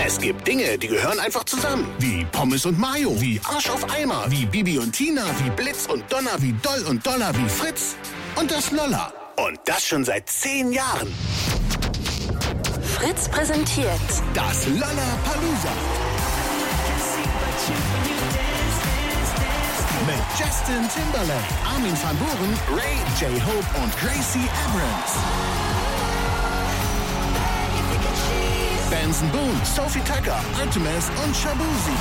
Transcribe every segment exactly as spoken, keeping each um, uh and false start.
Es gibt Dinge, die gehören einfach zusammen. Wie Pommes und Mayo, wie Arsch auf Eimer, wie Bibi und Tina, wie Blitz und Donner, wie Doll und Dollar, wie Fritz und das Lolla. Und das schon seit zehn Jahren. Fritz präsentiert das Lollapalooza. Mit Justin Timberlake, Armin van Buuren, Ray, J-Hope und Gracie Abrams. Benson Boone, Sophie Tucker, Artemis und Shabuzi.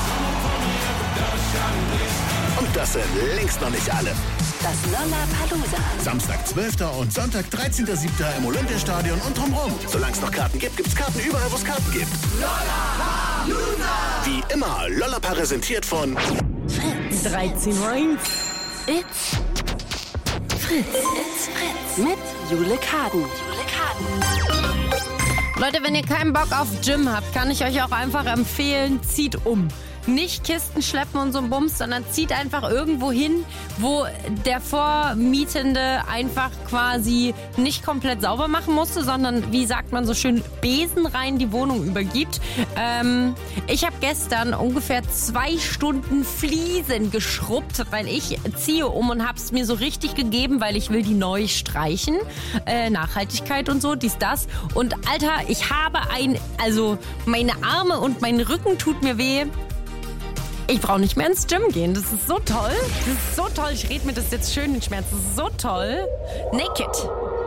Und das sind längst noch nicht alle. das Lollapalooza. Samstag, zwölften und Sonntag, dreizehnten siebten im Olympiastadion und drumherum. Solange es noch Karten gibt, gibt's Karten überall, wo es Karten gibt. Lollapalooza! Wie immer, Lollapa präsentiert von Fritz. dreizehn Uhr eins. It's Fritz. It's Fritz. Mit Jule Kaden. Jule Kaden. Leute, wenn ihr keinen Bock auf Gym habt, kann ich euch auch einfach empfehlen, zieht um. Nicht Kisten schleppen und so ein Bums, sondern zieht einfach irgendwo hin, wo der Vormietende einfach quasi nicht komplett sauber machen musste, sondern, wie sagt man so schön, besenrein die Wohnung übergibt. Ähm, ich habe gestern ungefähr zwei Stunden Fliesen geschrubbt, weil ich ziehe um und habe es mir so richtig gegeben, weil ich will die neu streichen. Äh, Nachhaltigkeit und so, dies, das. Und Alter, ich habe ein, also meine Arme und mein Rücken tut mir weh. Ich brauche nicht mehr ins Gym gehen. Das ist so toll. Das ist so toll. Ich rede mir das jetzt schön in Schmerz. Das ist so toll. Naked.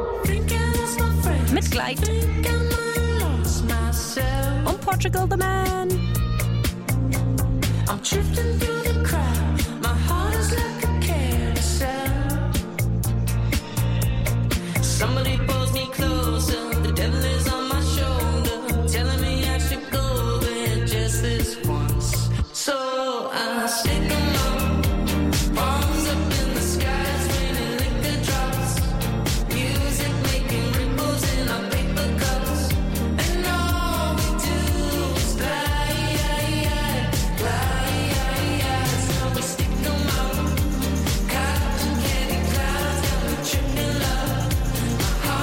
Mit Gleit. Und Portugal the Man. I'm drifting through the crowd. My heart is like a carousel. Somebody pulls me closer. The devil is on my shoulder. Telling me I should go there just this once. So I stick 'em up, palms up in the sky, it's raining liquor drops, music making ripples in our paper cups, and all we do is glide, glide, so we stick 'em up, cotton candy clouds, and we tripping love, my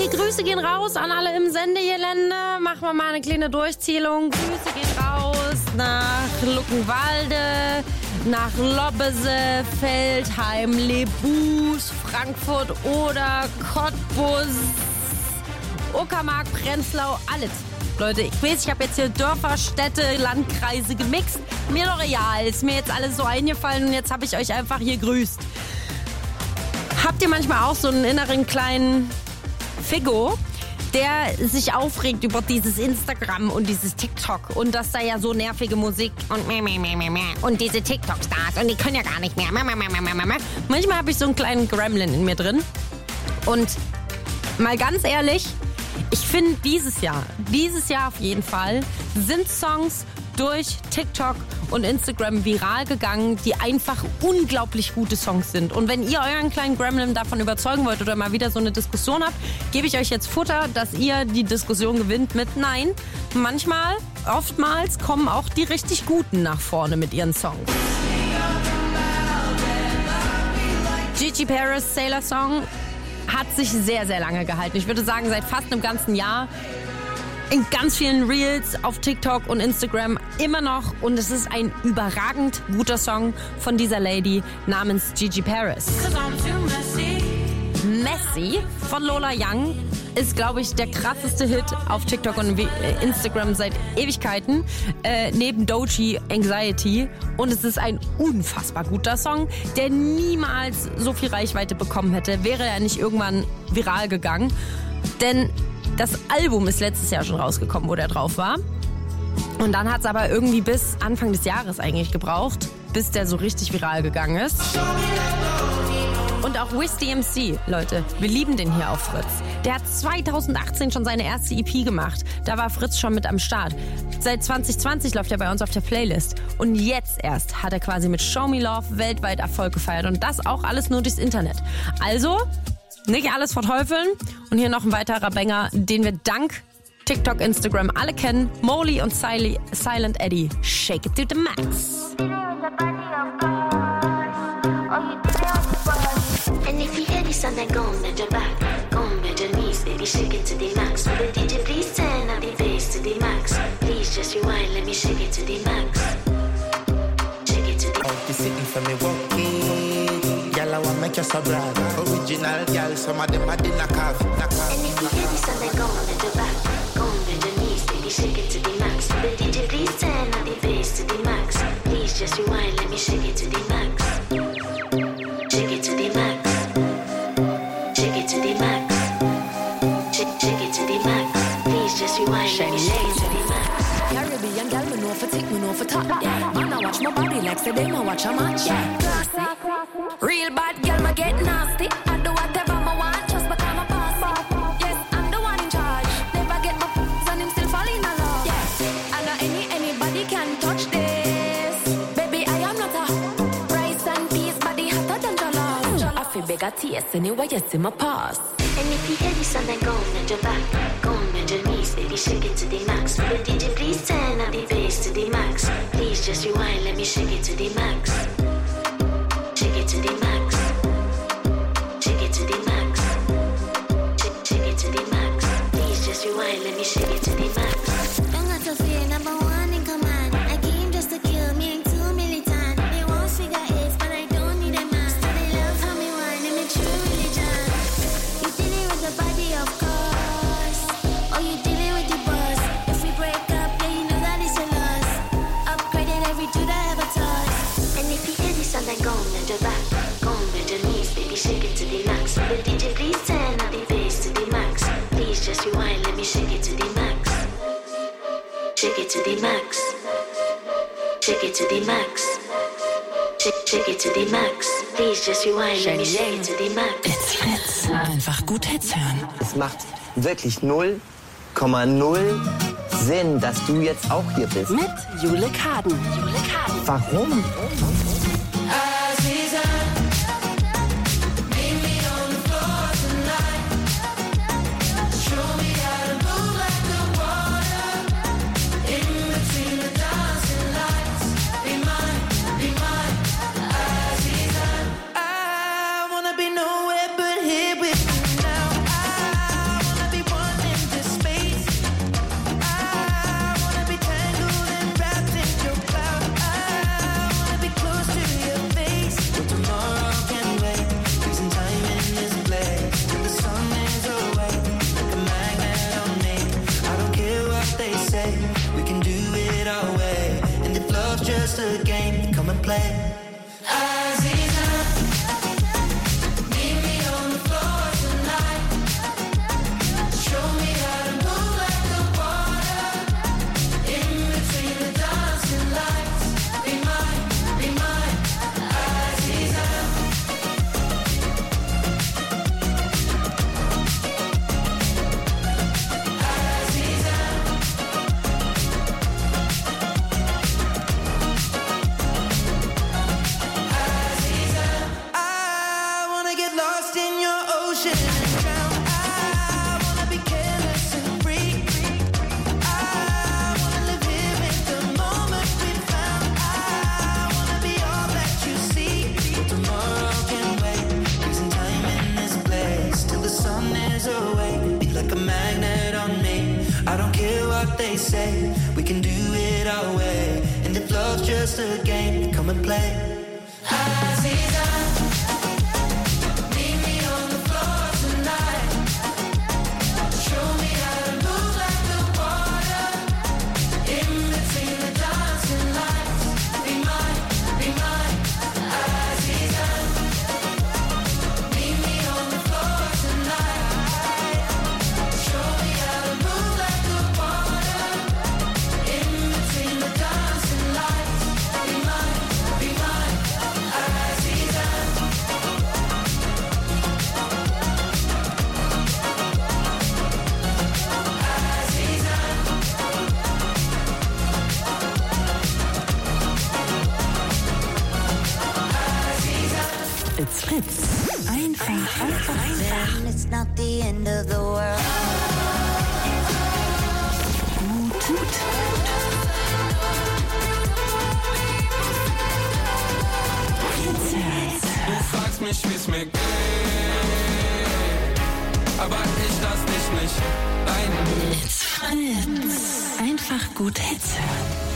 die Grüße gehen raus an alle im Sendegelände. Machen wir mal eine kleine Durchzählung. Grüße gehen raus nach Luckenwalde, nach Lobbese, Feldheim, Lebus, Frankfurt oder Cottbus, Uckermark, Prenzlau, alles. Leute, ich weiß, ich habe jetzt hier Dörfer, Städte, Landkreise gemixt. Mir doch egal, ist mir jetzt alles so eingefallen und jetzt habe ich euch einfach hier grüßt. Habt ihr manchmal auch so einen inneren kleinen Figo, der sich aufregt über dieses Instagram und dieses TikTok und dass da ja so nervige Musik und meh, meh, meh, meh, meh, und diese TikTok-Stars und die können ja gar nicht mehr. Manchmal habe ich so einen kleinen Gremlin in mir drin und mal ganz ehrlich, ich finde dieses Jahr, dieses Jahr auf jeden Fall, sind Songs durch TikTok und Instagram viral gegangen, die einfach unglaublich gute Songs sind. Und wenn ihr euren kleinen Gremlin davon überzeugen wollt oder mal wieder so eine Diskussion habt, gebe ich euch jetzt Futter, dass ihr die Diskussion gewinnt mit Nein. Manchmal, oftmals kommen auch die richtig Guten nach vorne mit ihren Songs. Gigi Paris Sailor Song hat sich sehr, sehr lange gehalten. Ich würde sagen, seit fast einem ganzen Jahr. In ganz vielen Reels auf TikTok und Instagram immer noch. Und es ist ein überragend guter Song von dieser Lady namens Gigi Paris. Messy von Lola Young ist, glaube ich, der krasseste Hit auf TikTok und Instagram seit Ewigkeiten. Äh, neben Doechii Anxiety. Und es ist ein unfassbar guter Song, der niemals so viel Reichweite bekommen hätte, wäre er nicht irgendwann viral gegangen. Denn das Album ist letztes Jahr schon rausgekommen, wo der drauf war. Und dann hat es aber irgendwie bis Anfang des Jahres eigentlich gebraucht, bis der so richtig viral gegangen ist. Und auch Wiz D M C, Leute, wir lieben den hier auf Fritz. Der hat zweitausendachtzehn schon seine erste E P gemacht. Da war Fritz schon mit am Start. Seit zwanzig zwanzig läuft er bei uns auf der Playlist. Und jetzt erst hat er quasi mit Show Me Love weltweit Erfolg gefeiert. Und das auch alles nur durchs Internet. Also nicht alles verteufeln. Und hier noch ein weiterer Banger, den wir dank TikTok, Instagram alle kennen. Molly und Siley, Silent Eddie. Shake it to the max. And if you hear this song, then go on bend your back, go on bend your knees, baby, shake it to the max. Will the D J please turn up the bass to the max? Please just rewind, let me shake it to the max. Shake it to the max. Be sitting for me walking, girl, I want make you so brag. Original girl, some of them are the knock off, knock off. And if you hear this song, then go on bend your back, go on bend your knees, baby, shake it to the max. Will the D J please turn up the bass to the max? Please just rewind, let me shake it to the max. Shake it to the max. Shake it to the max. Shake, shake it to the max. Please just rewind, let me shake it to the max. Caribbean girl, me know for tick, me know for top. Yeah, man, I watch my body like say them, I watch a match. Yeah, classy. Real bad girl, me get nasty. I do whatever I want, just because I'm a boss. Yes, I'm the one in charge. Never get my f***s and him still fall in love. Yeah, I know any anybody can touch this. Baby, I am not a rice and peas, body hotter than jollof. I feel bigger taste anyway, you see my pass. And if you hear this song, then go on bend your back, go on bend your knees, baby, shake it to the max. Will the D J please turn up the bass to the max? Please just rewind, let me shake it to the max. Shake it to the max. Shake it to the max. Shake, shake it to the max. Please just rewind, let me shake it to the max. Don't got to fear, number one in command. I came just to kill me, ain't too militant. They won't figure eight, but I don't need a man. Still they love how me whine, and me true religion. You dealing with the body, of course. Or you dealing with the boss. If we break up, yeah, you know that it's a loss. Upgraded every dude I ever touched. And if you hear this song, then go on bend your back, go on bend your knees, baby, shake it to the max. Will the D J please turn up the bass to the max? Please just rewind, let me shake it to the max. Shake it to the max. Shake it to the max. Shake, shake it to the max. Please just rewind, let me shake it to the max. It's Fritz. Einfach gut Hits hören. Es macht wirklich null Komma null Sinn, dass du jetzt auch hier bist. Mit Jule Kaden. Jule Kaden. Warum? I wanna be nowhere but here with you now. I play. Aziza, meet me on the floor tonight. Show me how to move like the water in between the dancing lights. Be mine, be mine, Aziza. Aziza. I wanna get lost in your ocean and drown. I wanna be careless and free. I wanna live here in the moment we found. I wanna be all that you see. Tomorrow can wait. Losing time in this place till the sun is away. Be like a magnet on me. I don't care what they say. We can do it our way. And if love's just a game, come and play. Aziza, meet me on the floor tonight. Show me how to move like the water in between the dancing lights. Be mine, be mine, Aziza. Meet me on the floor tonight. Show me how to move like the water in between the dancing lights. Be mine, be mine, Aziza. It's Fritz. Einfach, einfach, einfach. Then it's not the end of the world. Gut, gut. Du fragst mich, wie's mir geht, aber ich lass dich nicht rein. It's Fritz. Einfach gut Hits hören.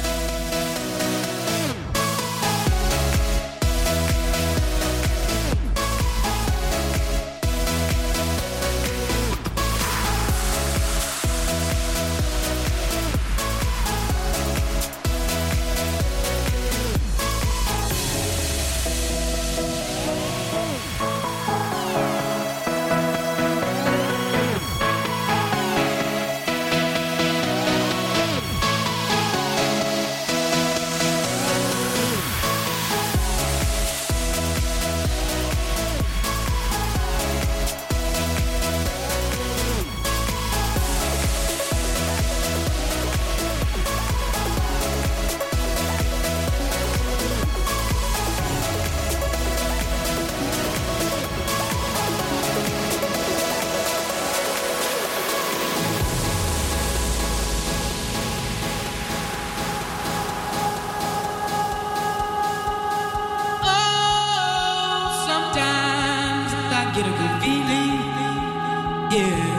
Get a good feeling, yeah.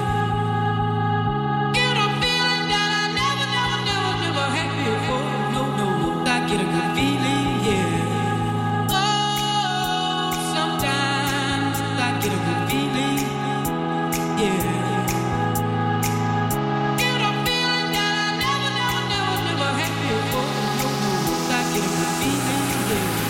Get a feeling that I never, never, never, never had before. No, no, I get a good feeling, yeah. Oh, sometimes I get a good feeling, yeah. Get a feeling that I never, never, never, never had before. No, no, I get a good feeling, yeah.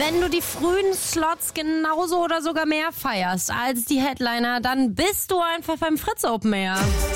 wenn du die frühen Slots genauso oder sogar mehr feierst als die Headliner, dann bist du einfach beim Fritz Open Air.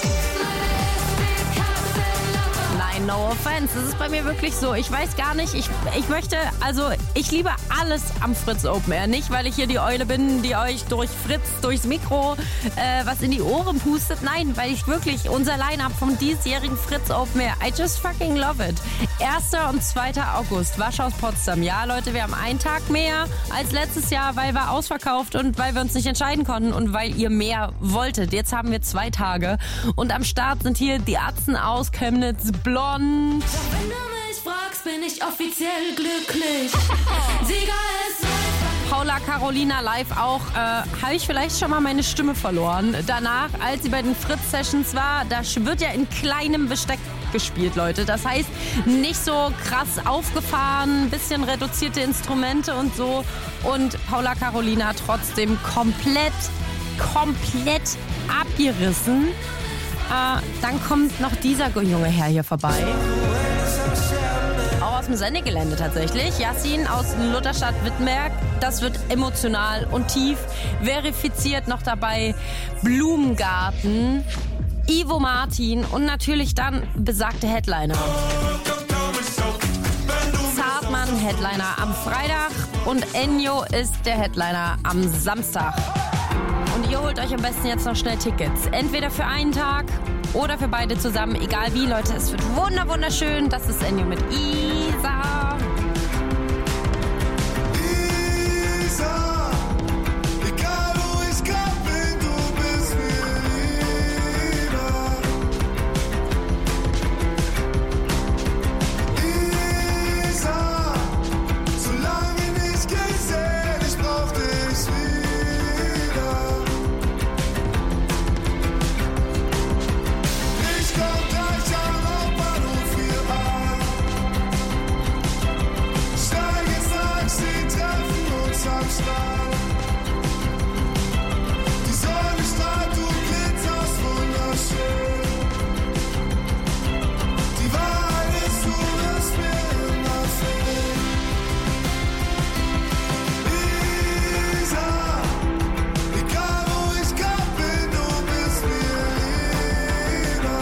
Nein, no offense. Das ist bei mir wirklich so. Ich weiß gar nicht, ich, ich möchte, also ich liebe alles am Fritz Open Air. Nicht, weil ich hier die Eule bin, die euch durch Fritz, durchs Mikro äh, was in die Ohren pustet. Nein, weil ich wirklich unser Line-Up vom diesjährigen Fritz Open Air, I just fucking love it. erster und zweiter August, Waschhaus Potsdam. Ja, Leute, wir haben einen Tag mehr als letztes Jahr, weil wir ausverkauft und weil wir uns nicht entscheiden konnten und weil ihr mehr wolltet. Jetzt haben wir zwei Tage und am Start sind hier die Atzen aus Chemnitz, Blond. Wenn du mich fragst, bin ich offiziell glücklich. Sieger ist Paula Carolina live auch. Äh, habe ich vielleicht schon mal meine Stimme verloren. Danach, als sie bei den Fritz-Sessions war, da wird ja in kleinem Besteck gespielt, Leute. Das heißt, nicht so krass aufgefahren, bisschen reduzierte Instrumente und so. Und Paula Carolina trotzdem komplett, komplett abgerissen. Äh, dann kommt noch dieser junge Herr hier vorbei. Auch aus dem Sendegelände tatsächlich. Yassin aus Lutherstadt-Wittenberg. Das wird emotional und tief. Verifiziert noch dabei Blumengarten, Ivo Martin und natürlich dann besagte Headliner. Zartmann, Headliner am Freitag und Ennio ist der Headliner am Samstag. Und ihr holt euch am besten jetzt noch schnell Tickets. Entweder für einen Tag oder für beide zusammen. Egal wie, Leute, es wird wunder wunderschön. Das ist Ennio mit Isa. Isa, egal wo ich grad bin, du bist mir lieber. Isa, solange nicht gesehen, ich brauch dich wieder. Ich komm gleich am Hauptbahnhof hier an. Steig ins Taxi, treffen uns am Strand. Die Sonne strahlt, du glitterst wunderschön. Die Wahrheit ist, du wirst mir immer fehlen. Isa, egal wo ich grad bin, du bist mir lieber.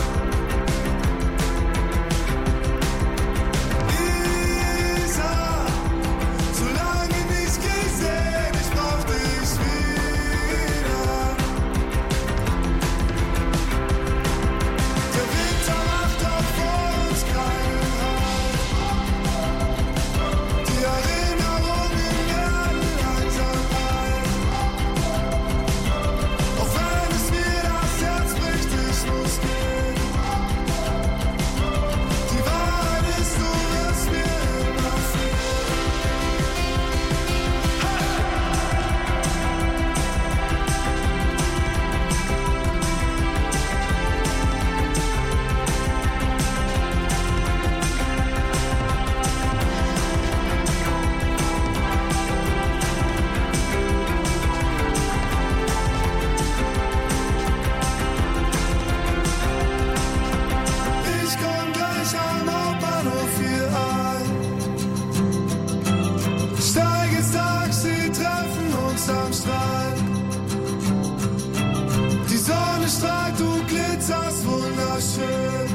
Isa, solange nicht gesehen, ich brauch dich wieder. Der Winter macht auch vor uns keinen Halt. Die Erinnerungen werden langsam alt. Auch wenn es mir das Herz bricht, ich muss gehen. Die Wahrheit ist, du wirst mir immer fehlen. Ich komm gleich am Hauptbahnhof hier an. Steig ins Taxi, treffen uns am Strand. Die Sonne strahlt, du glitzerst wunderschön.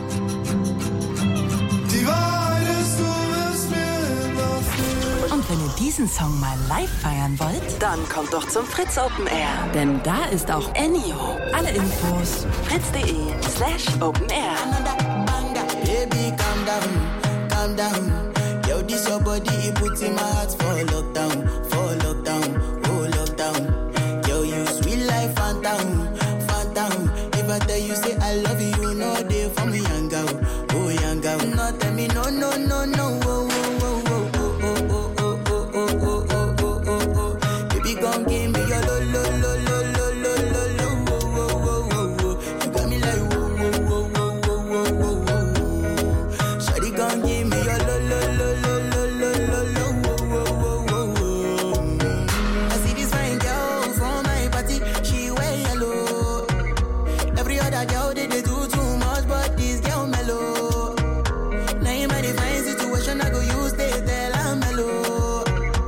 Die Wahrheit ist, du wirst mir immer fehlen. Und wenn ihr diesen Song mal live feiern wollt, dann kommt doch zum Fritz Open Air. Denn da ist auch Ennio. Alle Infos fritz.de slash open air. Baby, calm down, calm down. Yo, this your body, it puts in my heart for lockdown, for lockdown, oh lockdown. Yo, you sweet life, phantom, phantom. If I tell you say I love you, no day for me, young girl, oh young girl. No, tell me no, no, no, no, oh, oh, oh, oh, oh, oh, oh, oh, oh, oh, oh, oh, oh, oh. Baby, gon' give me your lo, lo, lo, lo, lo, lo, lo, lo, oh, oh, oh, oh, oh. You got me like whoa, whoa, whoa, whoa, whoa, whoa, whoa, whoa. Shawty gon' give me your lo, lo, lo, lo, lo, lo, lo, lo, whoa, whoa, whoa, whoa, whoa. I see this fine girl from my party, she wear yellow. Every other girl they, they do too much, but this girl mellow. Now in my divine situation, I go use they tell I'm mellow.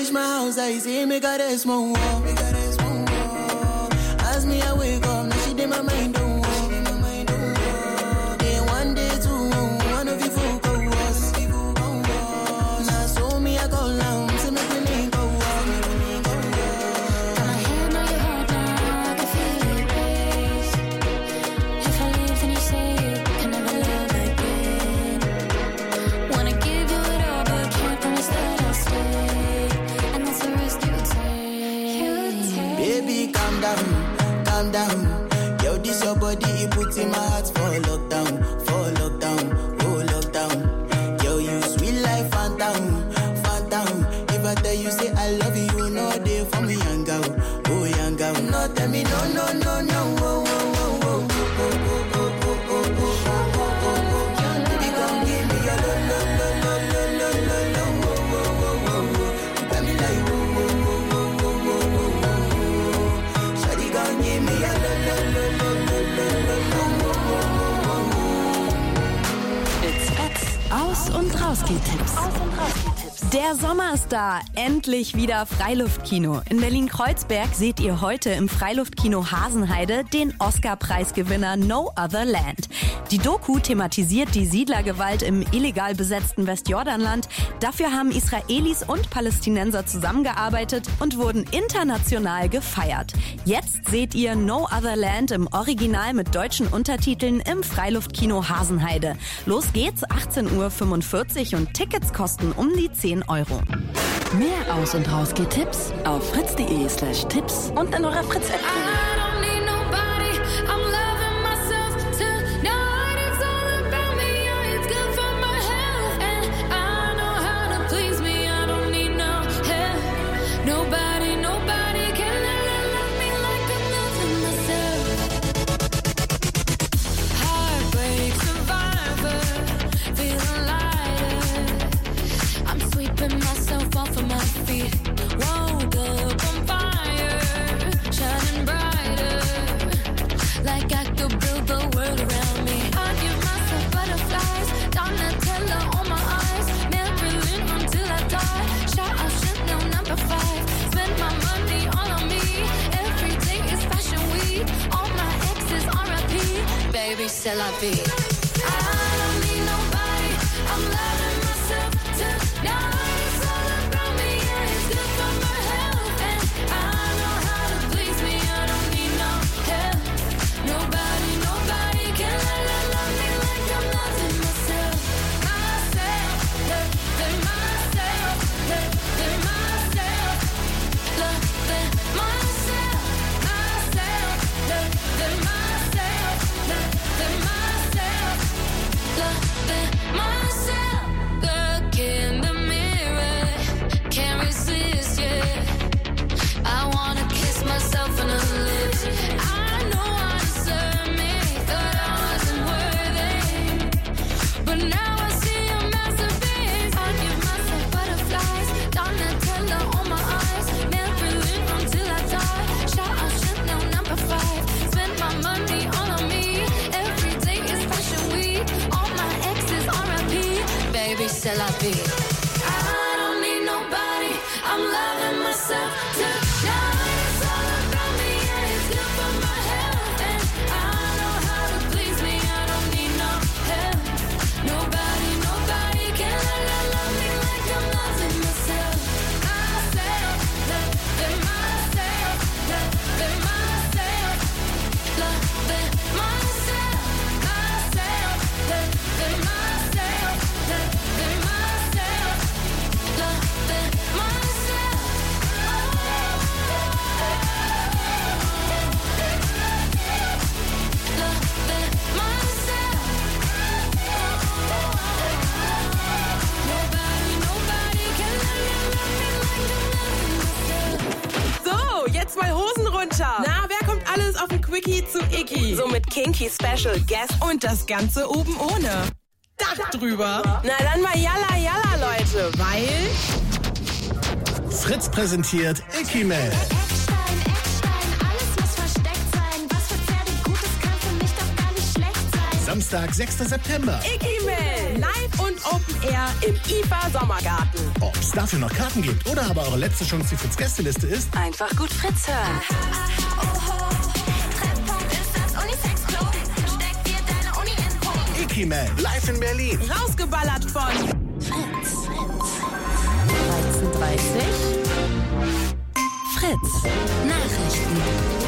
reach my house, I say, make her rest my wall. As me, I wake up, now she did my mind, don't walk. Then one day, two, one of you focus. Now, so me, I go down, so make me link go walk. Got my hand on your heart now, I can feel it race. If I leave, then you say you can never love again. Wanna give you it all, but can't promise that I'll stay. And that's the risk you take. Baby, calm down, calm down. Yo, this your body, it puts in my heart for lockdown, for lockdown, oh lockdown. Yo, you sweet life, phantom, phantom. If I tell you, say I love you, no day for me, young girl, oh young girl. No, tell me, no, no, no, no, oh, oh, oh, oh, oh, oh, oh, oh, oh, oh, oh, oh, oh. Baby, come give me your lo, lo, lo, lo, lo, lo, lo, lo, oh, oh, oh, oh, oh. You got me like, oh, oh, oh, oh, oh, oh, oh, oh. Shawty, come give me your lo, lo, lo, lo, lo, lo, lo, lo, oh, oh, oh, oh. It's Fritz. Aus- und Rausgeht-Tipps. Der Sommer ist da. Endlich wieder Freiluftkino. In Berlin-Kreuzberg seht ihr heute im Freiluftkino Hasenheide den Oscar-Preisgewinner No Other Land. Die Doku thematisiert die Siedlergewalt im illegal besetzten Westjordanland. Dafür haben Israelis und Palästinenser zusammengearbeitet und wurden international gefeiert. Jetzt seht ihr No Other Land im Original mit deutschen Untertiteln im Freiluftkino Hasenheide. Los geht's, achtzehn Uhr fünfundvierzig und Tickets kosten um die zehn Euro. Mehr Aus- und Rausgeht-Tipps auf fritz.de slash Tipps und in eurer Fritz-App. C'est la vie. I don't need nobody. I'm loving myself tonight. It's all about me, yeah, it's good for my health. And I know how to please me. I don't need no help. Nobody, nobody can love, love me like I'm loving myself. Myself, loving myself, loving myself, loving myself, myself, loving myself. Loving myself, loving myself. Look in the mirror, can't resist, yeah. I wanna kiss myself in the lips. I know I deserve me, thought I wasn't worthy, but now I see a masterpiece. I give myself butterflies, Donatella on my eyes, Marilyn until I die. Shout out Chanel number five, spend my money all on me. All my exes R I P, baby, c'est la vie. I don't need nobody, I'm loving myself tonight. It's all about me, yeah, it's good for my health. And I know how to please me, I don't need no help. Nobody, nobody can love, love me like I'm loving myself. Myself, loving myself, loving myself, loving myself. Loving myself, loving myself, loving myself. Loving myself. Nobody, nobody can love me like I'm loving myself. So, jetzt mal Hosen runter. Na, wer kommt alles auf ein Quickie zu Icky? So mit Kinky Special Guest und das Ganze oben ohne Dach drüber. Na dann mal Yalla Yalla, Leute, weil Fritz präsentiert Icky Mail. Eckstein, Eckstein, alles muss versteckt sein. Was für Pferde Gutes kann für mich doch gar nicht schlecht sein. Samstag, sechster September. Icky Mail live und Open Air im I F A Sommergarten. Ob es dafür noch Karten gibt oder aber eure letzte Chance die Fritz Gästeliste ist, Einfach gut Fritz hören. Icky Man live in Berlin. Rausgeballert von Fritz. dreizehn Uhr dreißig. Fritz. Nachrichten.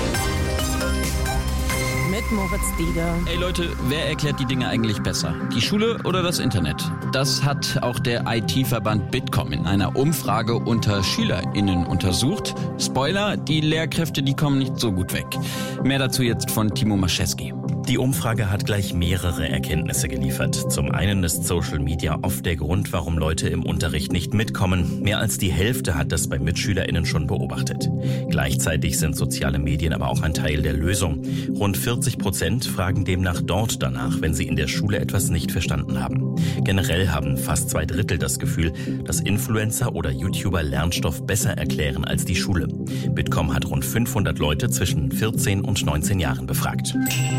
Mit Moritz Dieder. Ey Leute, wer erklärt die Dinge eigentlich besser? Die Schule oder das Internet? Das hat auch der I T-Verband Bitkom in einer Umfrage unter SchülerInnen untersucht. Spoiler, die Lehrkräfte, die kommen nicht so gut weg. Mehr dazu jetzt von Timo Maschewski. Die Umfrage hat gleich mehrere Erkenntnisse geliefert. Zum einen ist Social Media oft der Grund, warum Leute im Unterricht nicht mitkommen. Mehr als die Hälfte hat das bei MitschülerInnen schon beobachtet. Gleichzeitig sind soziale Medien aber auch ein Teil der Lösung. Rund vierzig Prozent fragen demnach dort danach, wenn sie in der Schule etwas nicht verstanden haben. Generell haben fast zwei Drittel das Gefühl, dass Influencer oder YouTuber Lernstoff besser erklären als die Schule. Bitkom hat rund fünfhundert Leute zwischen vierzehn und neunzehn Jahren befragt.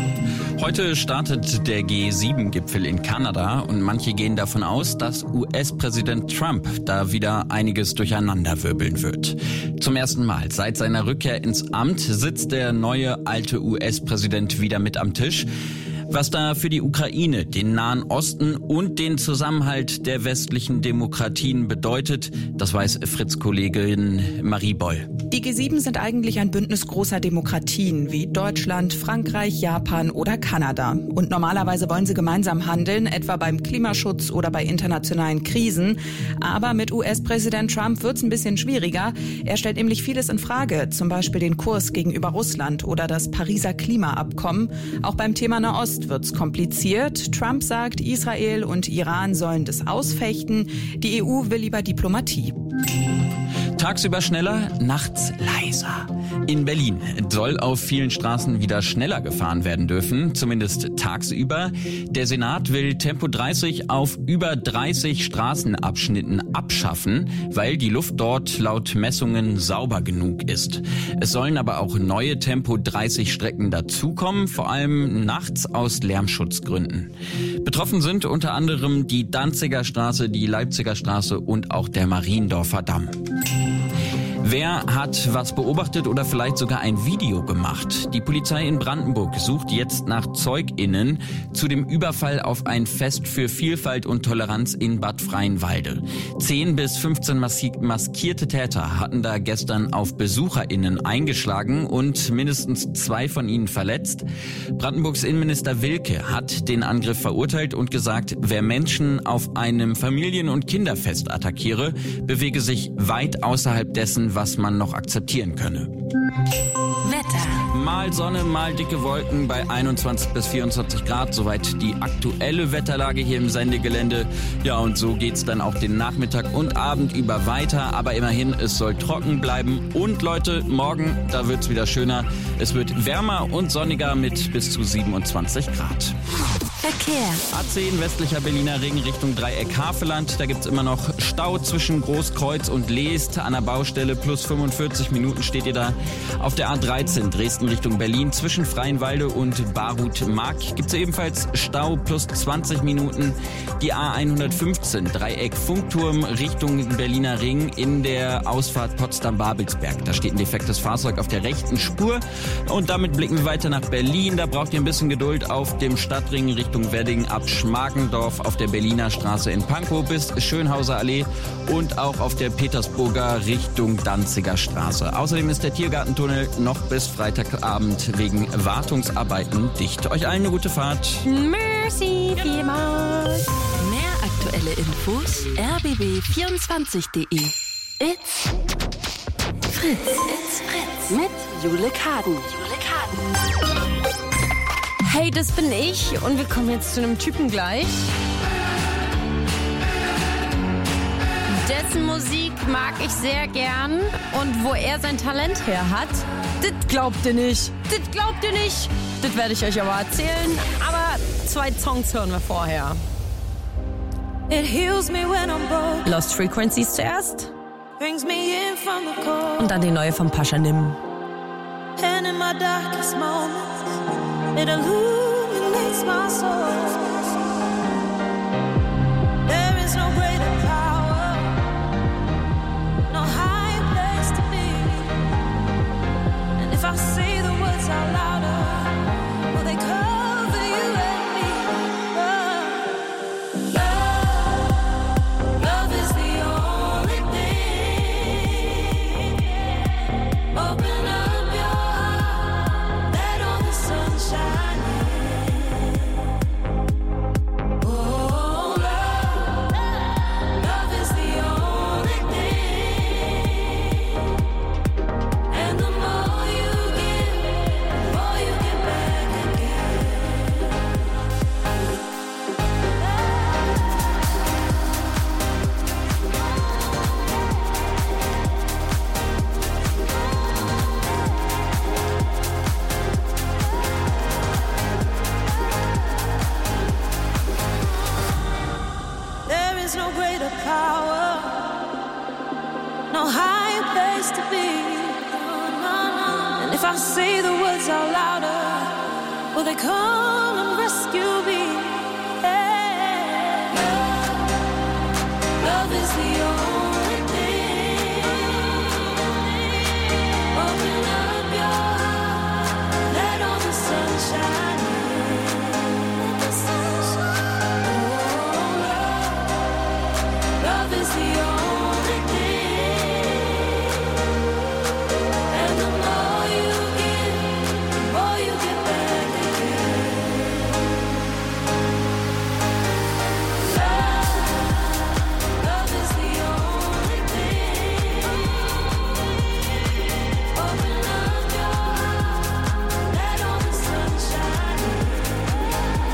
Heute startet der G sieben Gipfel in Kanada und manche gehen davon aus, dass U S-Präsident Trump da wieder einiges durcheinanderwirbeln wird. Zum ersten Mal seit seiner Rückkehr ins Amt sitzt der neue alte U S-Präsident wieder mit am Tisch. Was da für die Ukraine, den Nahen Osten und den Zusammenhalt der westlichen Demokratien bedeutet, das weiß Fritz-Kollegin Marie Boll. Die G sieben sind eigentlich ein Bündnis großer Demokratien wie Deutschland, Frankreich, Japan oder Kanada. Und normalerweise wollen sie gemeinsam handeln, etwa beim Klimaschutz oder bei internationalen Krisen. Aber mit U S-Präsident Trump wird's ein bisschen schwieriger. Er stellt nämlich vieles in Frage, zum Beispiel den Kurs gegenüber Russland oder das Pariser Klimaabkommen. Auch beim Thema Nahost wird's kompliziert. Trump sagt, Israel und Iran sollen das ausfechten. Die E U will lieber Diplomatie. Tagsüber schneller, nachts leiser. In Berlin soll auf vielen Straßen wieder schneller gefahren werden dürfen, zumindest tagsüber. Der Senat will Tempo dreißig auf über dreißig Straßenabschnitten abschaffen, weil die Luft dort laut Messungen sauber genug ist. Es sollen aber auch neue Tempo dreißig Strecken dazukommen, vor allem nachts aus Lärmschutzgründen. Betroffen sind unter anderem die Danziger Straße, die Leipziger Straße und auch der Mariendorfer Damm. Wer hat was beobachtet oder vielleicht sogar ein Video gemacht? Die Polizei in Brandenburg sucht jetzt nach ZeugInnen zu dem Überfall auf ein Fest für Vielfalt und Toleranz in Bad Freienwalde. zehn bis fünfzehn maskierte Täter hatten da gestern auf BesucherInnen eingeschlagen und mindestens zwei von ihnen verletzt. Brandenburgs Innenminister Wilke hat den Angriff verurteilt und gesagt, wer Menschen auf einem Familien- und Kinderfest attackiere, bewege sich weit außerhalb dessen, was man noch akzeptieren könne. Wetter. Mal Sonne, mal dicke Wolken bei einundzwanzig bis vierundzwanzig Grad. Soweit die aktuelle Wetterlage hier im Sendegelände. Ja, und so geht's dann auch den Nachmittag und Abend über weiter. Aber immerhin, es soll trocken bleiben. Und Leute, morgen, da wird's wieder schöner. Es wird wärmer und sonniger mit bis zu siebenundzwanzig Grad. Verkehr. A zehn westlicher Berliner Ring Richtung Dreieck Haveland. Da gibt's immer noch Stau zwischen Großkreuz und Leest. An der Baustelle plus fünfundvierzig Minuten steht ihr da. Auf der A dreizehn Dresden Richtung Berlin zwischen Freienwalde und Barut-Mark gibt's ebenfalls Stau plus zwanzig Minuten. Die A hundertfünfzehn Dreieck Funkturm Richtung Berliner Ring in der Ausfahrt Potsdam-Babelsberg. Da steht ein defektes Fahrzeug auf der rechten Spur. Und damit blicken wir weiter nach Berlin. Da braucht ihr ein bisschen Geduld auf dem Stadtring Richtung Wedding ab Schmargendorf, auf der Berliner Straße in Pankow bis Schönhauser Allee und auch auf der Petersburger Richtung Danziger Straße. Außerdem ist der Tiergartentunnel noch bis Freitagabend wegen Wartungsarbeiten dicht. Euch allen eine gute Fahrt. Merci vielmals. Mehr aktuelle Infos r b b vierundzwanzig punkt de. It's Fritz. It's Fritz. Mit Jule Kaden. Jule Kaden. Hey, das bin ich und wir kommen jetzt zu einem Typen gleich. Dessen Musik mag ich sehr gern und wo er sein Talent her hat, das glaubt ihr nicht. Das glaubt ihr nicht. Das werde ich euch aber erzählen, aber zwei Songs hören wir vorher. It heals me when I'm broke. Lost Frequencies zuerst Brings me in from the cold. und dann die neue von Pasha Nim. And in my darkest moments, it illuminates my soul. There how high a place to be. And if I say the words out louder, will they come and rescue me? Yeah. Love, love is the only thing. Open up your heart, let all the sunshine in. Let the sunshine. Oh, love, love is the only thing. And the more you give, the more you get back again. Love, love is the only thing. Open up your heart, let all the sunshine in.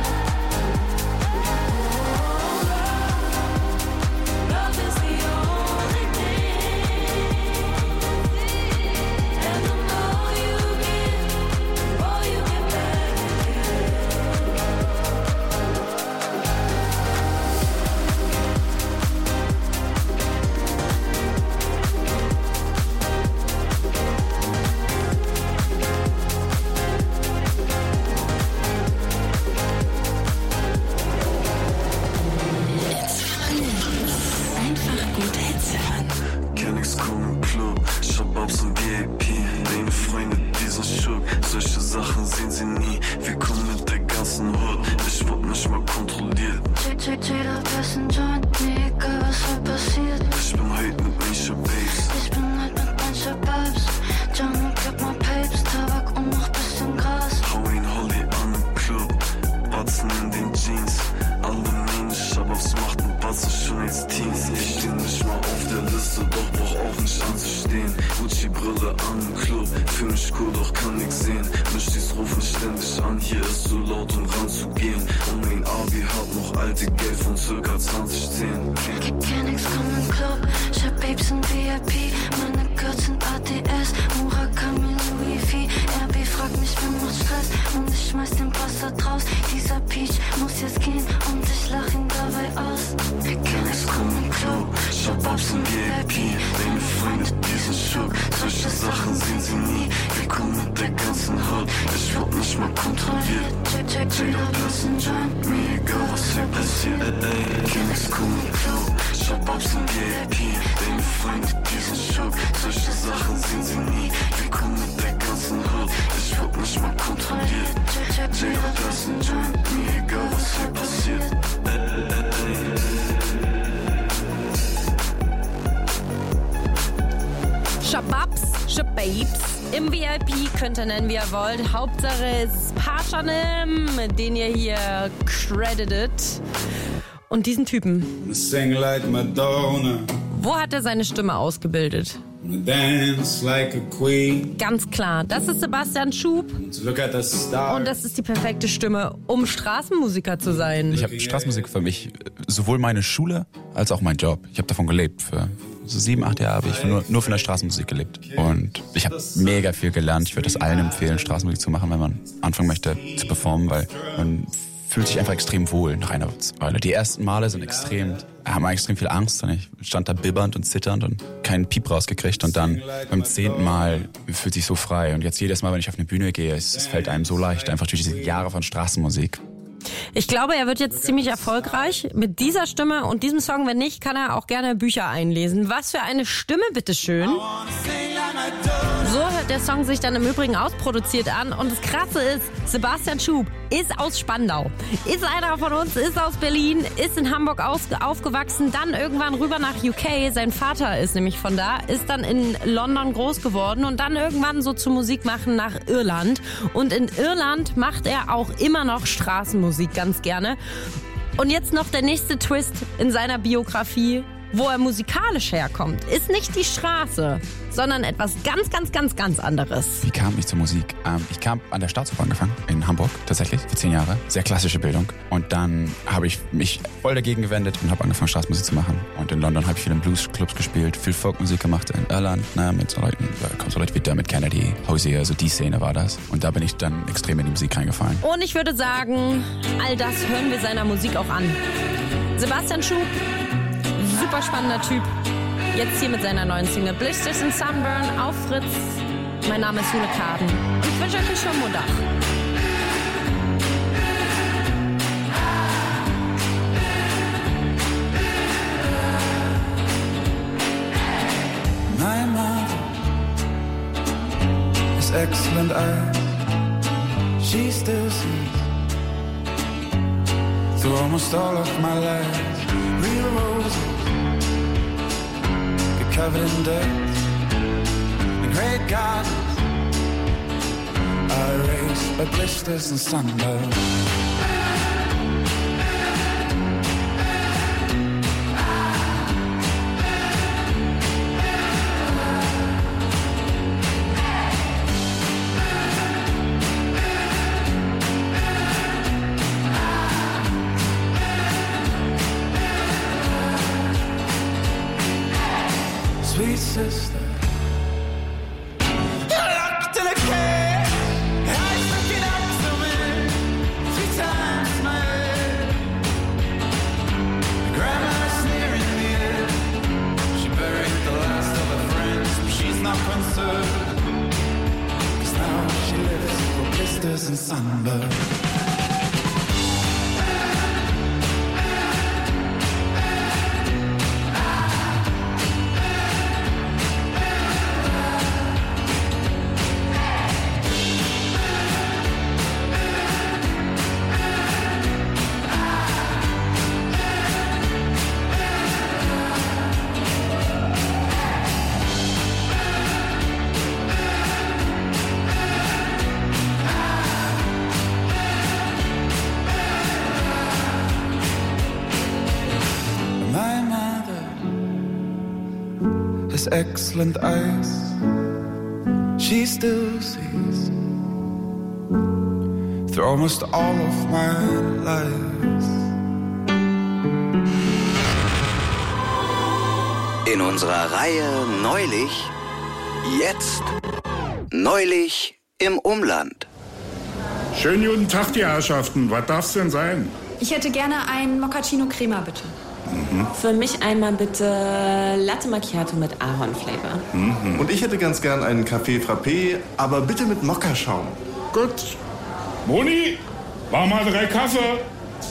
Love is the only thing. And the more you give, the more you get back again. Einfach gut Hits hören. Kenn nix cool im Club, ich hab Babs im V I P. Deine Freunde, die sind schock, solche Sachen sehen sie nie. Wir kommen mit der ganzen Hut, ich wurde nicht mal kontrolliert. Jeder Person joint, mir egal was heute passiert. Ich bin heute mit Misha Babes. Ich bin halt mit mancher Babs. Jam, gib mal Papes, Tabak und noch bisschen Gras. Hau ihn Holly an im Club, Batzen in den Jeans. Alle Mähne, ich hab aufs Machten, Batzen schon als Teens. Ich steh nicht mal auf der Liste, doch brauch auch nicht anzustehen. Gucci-Brille an im Club, fühl mich cool, doch kann nix sehen. Mischtis rufen ständig an, hier ist so laut, um ranzugehen. Und mein Abi hat noch alte Geld von circa zwanzig zehn. Kenn nix, komm im Club. Ich hab Babes in V I P. Meine Girls sind A D S. Murakami, Louis V. R B fragt mich, wer macht Stress. Und ich schmeiß den Bastard raus. Dieser Peach muss jetzt gehen und ich lach ihn dabei aus. Kenn nix, komm im Club, ich hab Babs im V I P. Deine Freunde, die sind schock, solche Sachen sehen sie nie. Wir kommen mit der ganzen Hut, ich wurde nicht mal kontrolliert. Jeder Person joint, mir egal was hier passiert. Kenn nix, komm im Club, ich hab Babs im V I P. Deine Freunde, die sind schock, solche Sachen sehen sie nie. Wir kommen mit der ganzen Hut, ich wurde nicht mal kontrolliert. Jeder Person joint, mir egal was hier passiert. Shababs, Shababs. Im V I P könnt ihr nennen, wie ihr wollt. Hauptsache es ist Paschanim, den ihr hier creditet. Und diesen Typen. Sing like Madonna. Wo hat er seine Stimme ausgebildet? Dance like a queen. Ganz klar, das ist Sebastian Schub. Look at the stars. Und das ist die perfekte Stimme, um Straßenmusiker zu sein. Ich habe Straßenmusik für mich sowohl meine Schule als auch mein Job. Ich habe davon gelebt. Für so sieben, acht Jahre habe ich nur, nur von der Straßenmusik gelebt. Und ich habe mega viel gelernt. Ich würde es allen empfehlen, Straßenmusik zu machen, wenn man anfangen möchte zu performen, weil man fühlt sich einfach extrem wohl nach einer Weile. Die ersten Male sind extrem, haben extrem viel Angst und ich stand da bibbernd und zitternd und keinen Piep rausgekriegt und dann beim zehnten Mal fühlt sich so frei und jetzt jedes Mal, wenn ich auf eine Bühne gehe, es, es fällt einem so leicht, einfach durch diese Jahre von Straßenmusik. Ich glaube, er wird jetzt ziemlich erfolgreich mit dieser Stimme und diesem Song. Wenn nicht, kann er auch gerne Bücher einlesen. Was für eine Stimme, bitteschön. So hört der Song sich dann im Übrigen ausproduziert an. Und das Krasse ist, Sebastian Schub ist aus Spandau. Ist einer von uns, ist aus Berlin, ist in Hamburg aus, aufgewachsen, dann irgendwann rüber nach U K. Sein Vater ist nämlich von da, ist dann in London groß geworden und dann irgendwann so zu Musik machen nach Irland. Und in Irland macht er auch immer noch Straßenmusik ganz gerne. Und jetzt noch der nächste Twist in seiner Biografie. Wo er musikalisch herkommt, ist nicht die Straße, sondern etwas ganz, ganz, ganz, ganz anderes. Wie kam ich zur Musik? Ähm, ich kam an der Staatsoper angefangen, in Hamburg tatsächlich, für zehn Jahre. Sehr klassische Bildung. Und dann habe ich mich voll dagegen gewendet und habe angefangen, Straßenmusik zu machen. Und in London habe ich viel in Bluesclubs gespielt, viel Folkmusik gemacht in Irland, ne, mit so Leuten, da kommt so Leute wie Dermot Kennedy, Hosier, so die Szene war das. Und da bin ich dann extrem in die Musik reingefallen. Und ich würde sagen, all das hören wir seiner Musik auch an. Sebastian Schub, super spannender Typ. Jetzt hier mit seiner neuen Single Blisters and Sunburn auf Fritz. Mein Name ist Jule Kaden. Ich wünsche euch einen schönen Montag. My mother has excellent eyes. She still sees through almost all of my life. Real roses get covered in dirt. The great gardens are erased by blisters and sunburn. Sweet sister, locked in a cage. I stuck it up to me three times my head. Grandma's sneering me in. She buried the last of her friends, but she's not concerned. 'Cause now she lives for blisters and sunburn. My mother has excellent eyes. She still sees through almost all of my lies. In unserer Reihe Neulich, jetzt, neulich im Umland. Schönen guten Tag, die Herrschaften. Was darf's denn sein? Ich hätte gerne einen Moccacino Crema, bitte. Mhm. Für mich einmal bitte Latte Macchiato mit Ahornflavor. Mhm. Und ich hätte ganz gern einen Café Frappé, aber bitte mit Mokka-Schaum. Gut. Moni, mach mal drei Kaffee.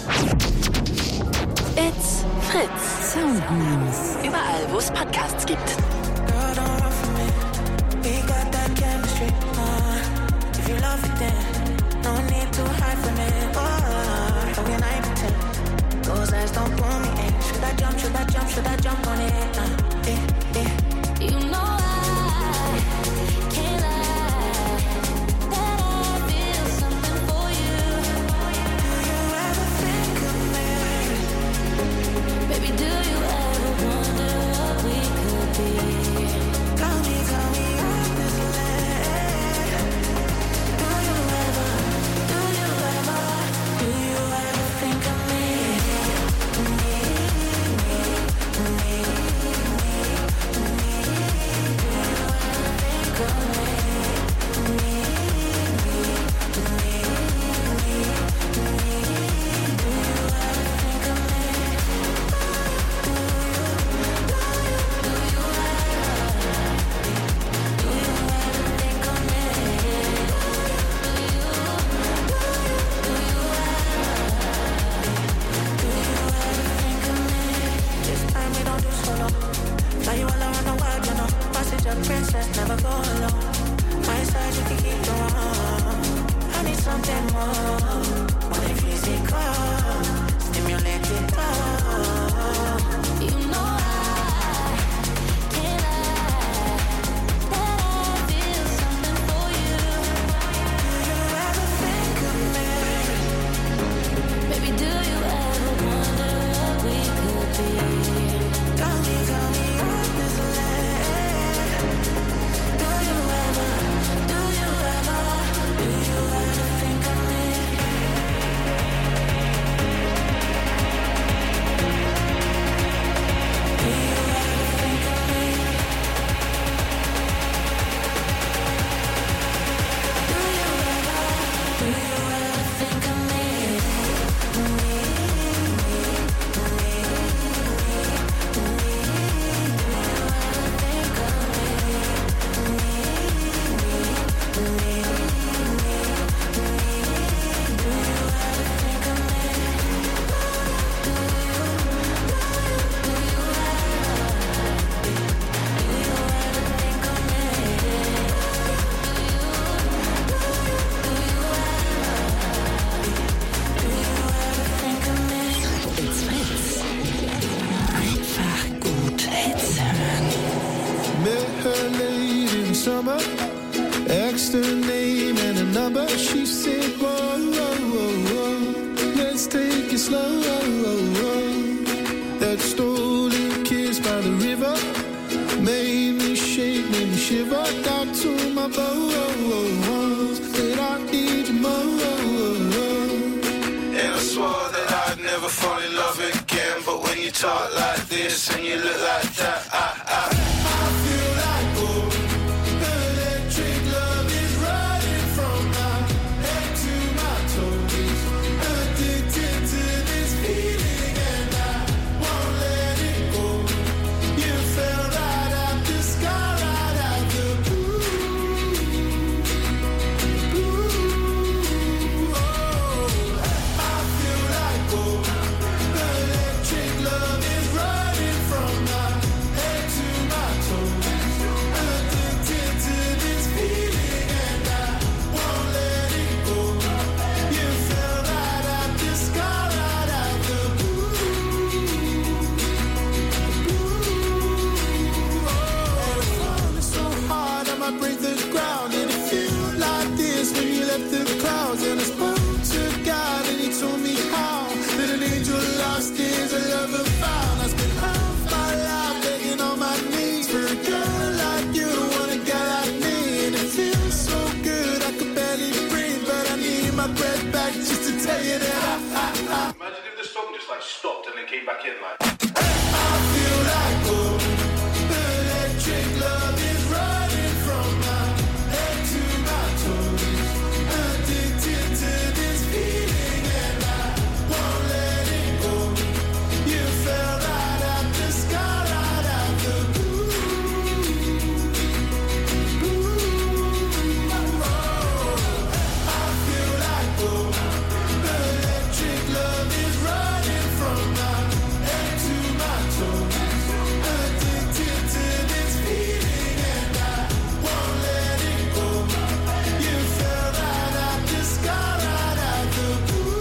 It's Fritz. Sound News. Überall, wo es Podcasts gibt. Girl, don't run from me. We got that chemistry. Uh, if you love it, then no need to hide from it. Oh, how can I pretend? Those eyes don't pull me in. Should I jump? Should I jump? Should I jump on it? Uh, eh, eh. You know I can't lie that I feel something for you. Do you ever think of me? Baby, do you ever wonder what we could be? Tell me, tell me honestly. Do you ever, do you ever, do you ever think of me? This time we don't do solo. Fly you all around the world, you know. Passenger princess, never go alone. My side, you can keep your own. I need something more. More than physical. Stimulate it all. You know I can't lie that I feel something for you. Do you ever think of me? Baby, do you ever wonder what we could be? Tell me, tell me honestly. Do you ever, do you ever, do you ever think of me? her late in summer. Asked her name and a number. She said, whoa, whoa, whoa, whoa. Let's take it slow. That stolen kiss by the river made me shake, made me shiver. Got to my bones, said I need you more. And I swore that I'd never fall in love again. But when you talk like this and you look like that, I, I, I feel like gold. Electric love is running from my head to my toes. Addicted to this feeling and I won't let it go. You fell right out the sky, right out the blue. Blue. Oh, I feel like gold. Electric love is running from my head to my toes. Addicted to this feeling and I won't let it go. You fell right out the sky, right out the blue. Blue. So hard I might break the ground, and it feels like this when you left the clouds. And I spoke to God and He told me how that an angel lost is a lover found. I spent half my life begging on my knees for a girl like you to want a guy like me. And it feels so good I could barely breathe, but I need my breath back just to tell you that I, I, I imagine if the song just like stopped and then came back in like. I feel like gold. Electric love is running from my head to my toes. Addicted to this feeling and I won't let it go. You fell right out the sky, right out the blue. Blue. Oh, I feel like gold. Electric love is running from my head to my toes. Addicted to this feeling and I won't let it go. You fell right out the sky, right out the blue.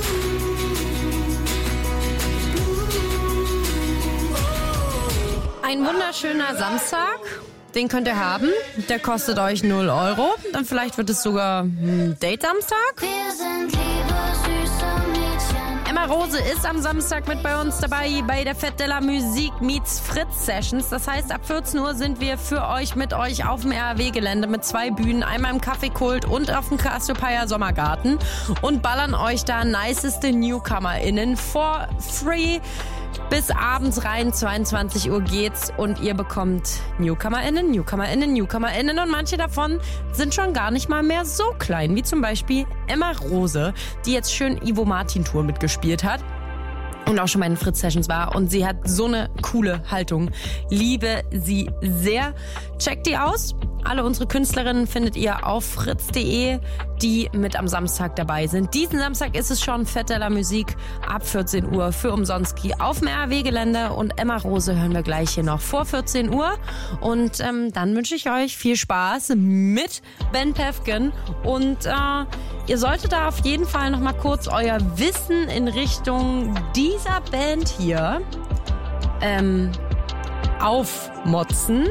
Ein wunderschöner Samstag, den könnt ihr haben. Der kostet euch null Euro. Dann vielleicht wird es sogar ein Date-Samstag. Wir sind liebe, süße Mädchen. Emma Rose ist am Samstag mit bei uns dabei bei der Fête de la Musique meets Fritz Sessions. Das heißt, ab vierzehn Uhr sind wir für euch mit euch auf dem R A W-Gelände mit zwei Bühnen, einmal im Kaffeekult und auf dem Cassiopeia Sommergarten und ballern euch da niceste NewcomerInnen for free. Bis abends rein, zweiundzwanzig Uhr geht's und ihr bekommt NewcomerInnen, NewcomerInnen, NewcomerInnen und manche davon sind schon gar nicht mal mehr so klein, wie zum Beispiel Emma Rose, die jetzt schön Ivo Martin Tour mitgespielt hat und auch schon bei den Fritz Sessions war und sie hat so eine coole Haltung. Liebe sie sehr. Checkt die aus. Alle unsere Künstlerinnen findet ihr auf fritz punkt de, die mit am Samstag dabei sind. Diesen Samstag ist es schon Fête de la Musique ab vierzehn Uhr für Umsonski auf dem R A W-Gelände und Emma Rose hören wir gleich hier noch vor vierzehn Uhr und ähm, dann wünsche ich euch viel Spaß mit Ben Pefken und äh, ihr solltet da auf jeden Fall noch mal kurz euer Wissen in Richtung dieser Band hier ähm, aufmotzen.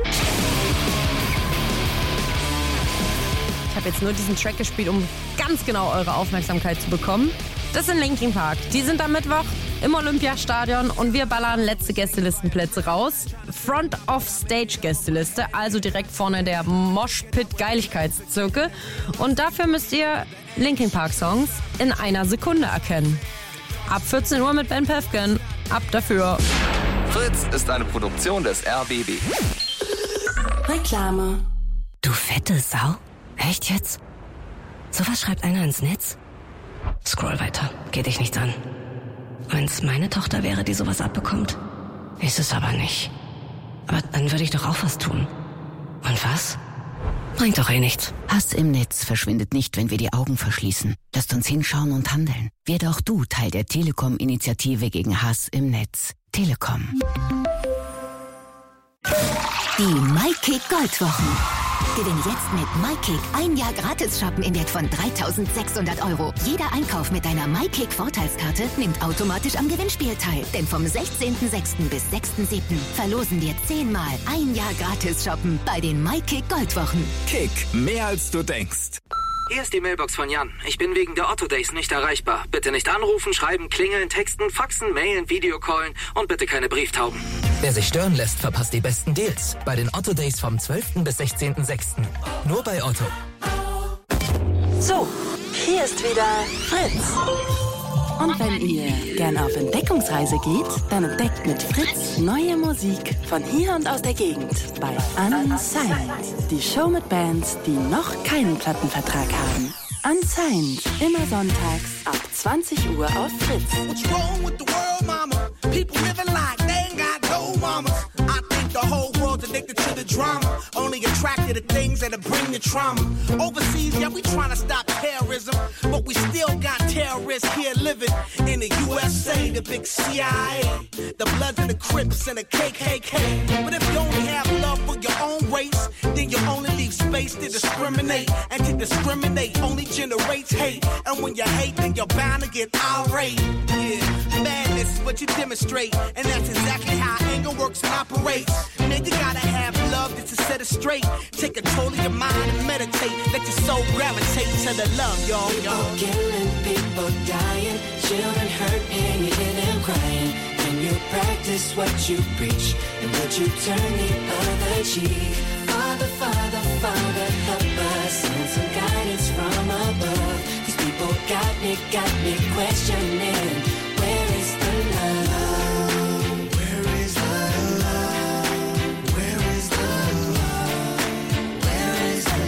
Ich habe jetzt nur diesen Track gespielt, um ganz genau eure Aufmerksamkeit zu bekommen. Das sind Linkin Park. Die sind am Mittwoch im Olympiastadion und wir ballern letzte Gästelistenplätze raus. Front of Stage Gästeliste, also direkt vorne der Moshpit Geiligkeitszirkel. Und dafür müsst ihr Linkin Park Songs in einer Sekunde erkennen. Ab vierzehn Uhr mit Ben Pefken. Ab dafür. Fritz ist eine Produktion des R B B. Reklame. Du fette Sau? Echt jetzt? Sowas schreibt einer ins Netz? Scroll weiter, geht dich nichts an. Wenn's meine Tochter wäre, die sowas abbekommt, ist es aber nicht. Aber dann würde ich doch auch was tun. Und was? Bringt doch eh nichts. Hass im Netz verschwindet nicht, wenn wir die Augen verschließen. Lasst uns hinschauen und handeln. Werde auch du Teil der Telekom-Initiative gegen Hass im Netz. Telekom. Die Maike Goldwochen. Gewinne jetzt mit MyKick ein Jahr gratis shoppen im Wert von dreitausendsechshundert Euro. Jeder Einkauf mit deiner MyKick Vorteilskarte nimmt automatisch am Gewinnspiel teil. Denn vom sechzehnten sechsten bis sechsten siebten verlosen wir zehnmal ein Jahr gratis shoppen bei den MyKick Goldwochen. Kick, mehr als du denkst. Hier ist die Mailbox von Jan. Ich bin wegen der Otto Days nicht erreichbar. Bitte nicht anrufen, schreiben, klingeln, texten, faxen, mailen, Videocallen und bitte keine Brieftauben. Wer sich stören lässt, verpasst die besten Deals. Bei den Otto Days vom zwölften bis sechzehnten sechsten Nur bei Otto. So, hier ist wieder Fritz. Und wenn ihr gerne auf Entdeckungsreise geht, dann entdeckt mit Fritz neue Musik von hier und aus der Gegend bei Unsigned. Die Show mit Bands, die noch keinen Plattenvertrag haben. Unsigned, immer sonntags ab zwanzig Uhr auf Fritz. What's wrong with the world, mama? People living like they ain't got no mamas. I think the whole world's addicted to the drama. Only attracted to things that'll bring the trauma. Overseas, yeah, we trying to stop terrorism, but we still got terrorists here living in the U S A, the big C I A, the Bloods and the Crips and the K K K. But if you only have love for your own race, then you only leave space to discriminate. And to discriminate only generates hate. And when you hate, then you're bound to get irate. Yeah, madness is what you demonstrate, and that's exactly how anger works and operates. Man, you gotta have love just to set it straight. Take control of your mind and meditate. Let your soul gravitate to the love, y'all. y'all. People killing, people dying, children hurt and you hear them crying. When you practice what you preach, and would you turn the other cheek? Father, Father, Father, help us, send some guidance from above. These people got me, got me questioning, where is the love? Where is the love? Where is the love? Where is the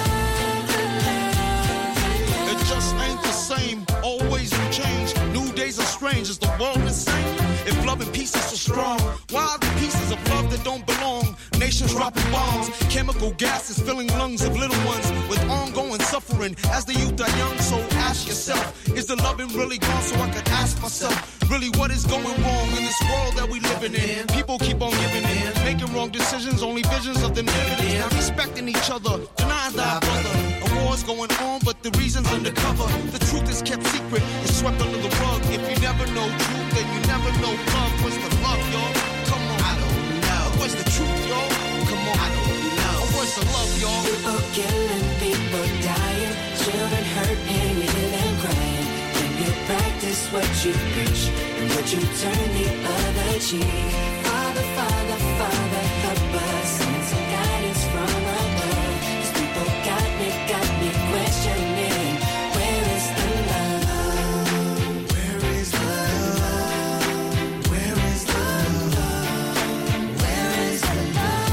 love? It just ain't the same, always new change. New days are strange, is the world insane? If love and peace is so strong, why are the pieces of love that don't belong? Nations dropping bombs, chemical gases filling lungs of little ones with ongoing suffering as the youth are young. So ask yourself, is the loving really gone? So I could ask myself, really what is going wrong in this world that we living in? People keep on giving in, making wrong decisions, only visions of them dividends. Not respecting each other, denying thy brother. A war's going on, but the reason's undercover. The truth is kept secret, it's swept under the rug. If you never know truth, then you never know love. What's the love, y'all? Come on. I don't know. What's the truth, y'all? Come on. I don't know. What's the love, y'all? People killing, people dying, children hurt and you hear them crying. When you practice what you preach, and would you turn the other cheek? Father, Father, Father, help us, send some guidance from above. These people got me, got me questioning, where is the love? Where is the love? Where is the love? Where is the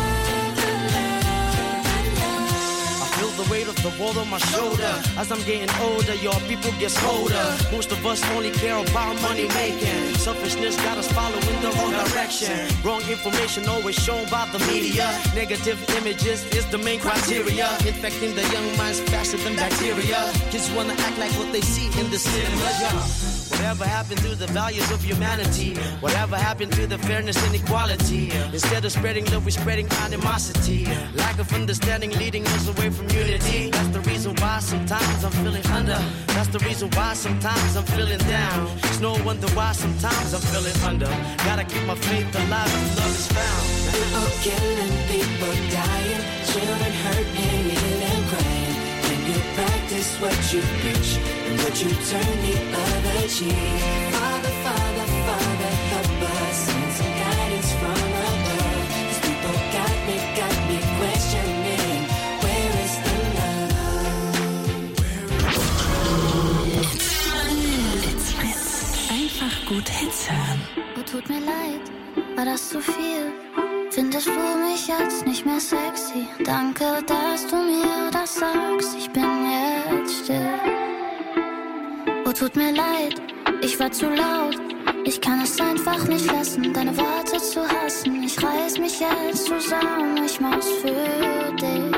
love? I feel the weight of the world on my shoulder. As I'm getting older, y'all people get colder. Most of us only care about money making. Selfishness got us following the wrong direction. Wrong information always shown by the media. Negative images is the main criteria. Infecting the young minds faster than bacteria. Kids wanna act like what they see in the cinema. Yeah. Whatever happened to the values of humanity? Whatever happened to the fairness and equality? Instead of spreading love, we're spreading animosity. Lack of understanding leading us away from unity. That's the reason why sometimes I'm feeling under. That's the reason why sometimes I'm feeling down. It's no wonder why sometimes I'm feeling under. Gotta keep my faith alive if love is found. People killing, people dying, children hurt and you hear them crying. When you practice what you preach, and would you turn the other cheek? Father, Father, Father, help us, send some guidance from above. These people got me, got me questioning, where is the love? It's Fritz. Einfach gut Hits hören. Oh, tut mir leid, war das zu viel? Findest du mich jetzt nicht mehr sexy? Danke, dass du mir das sagst, ich bin jetzt still. Oh, tut mir leid, ich war zu laut. Ich kann es einfach nicht lassen, deine Worte zu hassen. Ich reiß mich jetzt zusammen, ich mach's für dich.